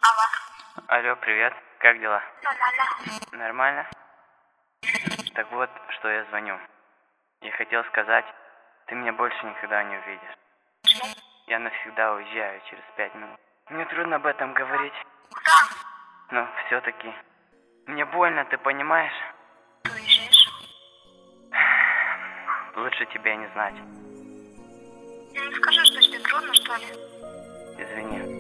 Алло. Алло, привет. Как дела? Нормально. Нормально? Так вот, что я звоню. Я хотел сказать, ты меня больше никогда не увидишь. Что? Я навсегда уезжаю через 5 минут. Мне трудно об этом говорить, Куда? но все-таки. Мне больно, ты понимаешь? Ты уезжаешь? Лучше тебе не знать. Ну, скажи, что тебе трудно, что ли? Извини.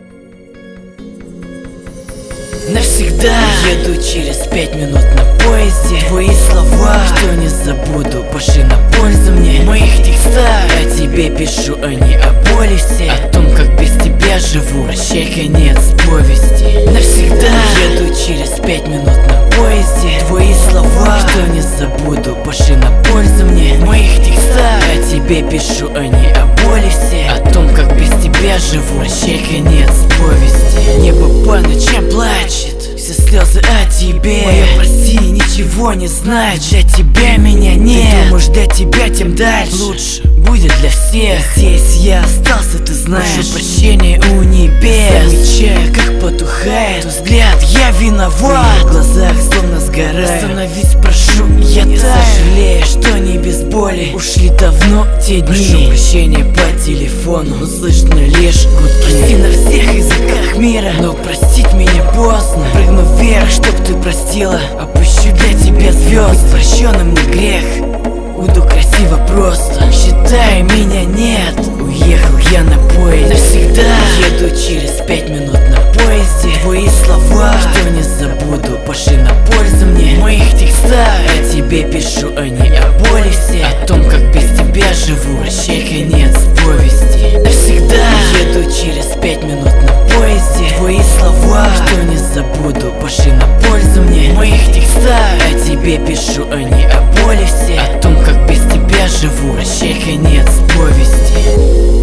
Навсегда еду через 5 минут на поезде. Твои слова, что не забуду, пошли на пользу мне. В моих текстах о тебе пишу, а не о боли все. О том, как без тебя живу, прощай, конец повести. Навсегда еду через 5 минут на поезде. Твои слова, что не забуду, пошли на пользу мне. В моих текстах о тебе пишу, а не о боли все. О том, как без тебя живу, прощай, конец повести. Небо по ночам плачет, все слезы о тебе. Мое прости ничего не знает, для тебя меня нет. Ты думаешь, для тебя тем дальше лучше будет для всех. Здесь я остался, ты знаешь. Прошу прощения у небес. Замечаю, как потухает тот взгляд, я виноват. В глазах словно сгораю. Остановись, прошу, я сожалею, что не без боли. Ушли давно те дни. Прошу прощения по телефону, но слышно лишь гудки. Прости на всех языках мира, но простить меня поздно. Прыгну вверх, чтоб ты простила, опущу для тебя звезд. Быть прощенным не грех, уйду красиво просто. Считай, меня нет, уехал я на поезде. Навсегда еду через 5 минут на поезде. Твои слова, что не забуду, пошли на пользу мне. В моих текстах о тебе пишу, а не о боли все. О том, как без тебя живу, прощай, конец повести. Навсегда еду через 5 минут на поезде. Твои слова, что не забуду, пошли на пользу мне. В моих текстах о тебе пишу, а не о боли все. О том, как без тебя живу, прощай, конец повести.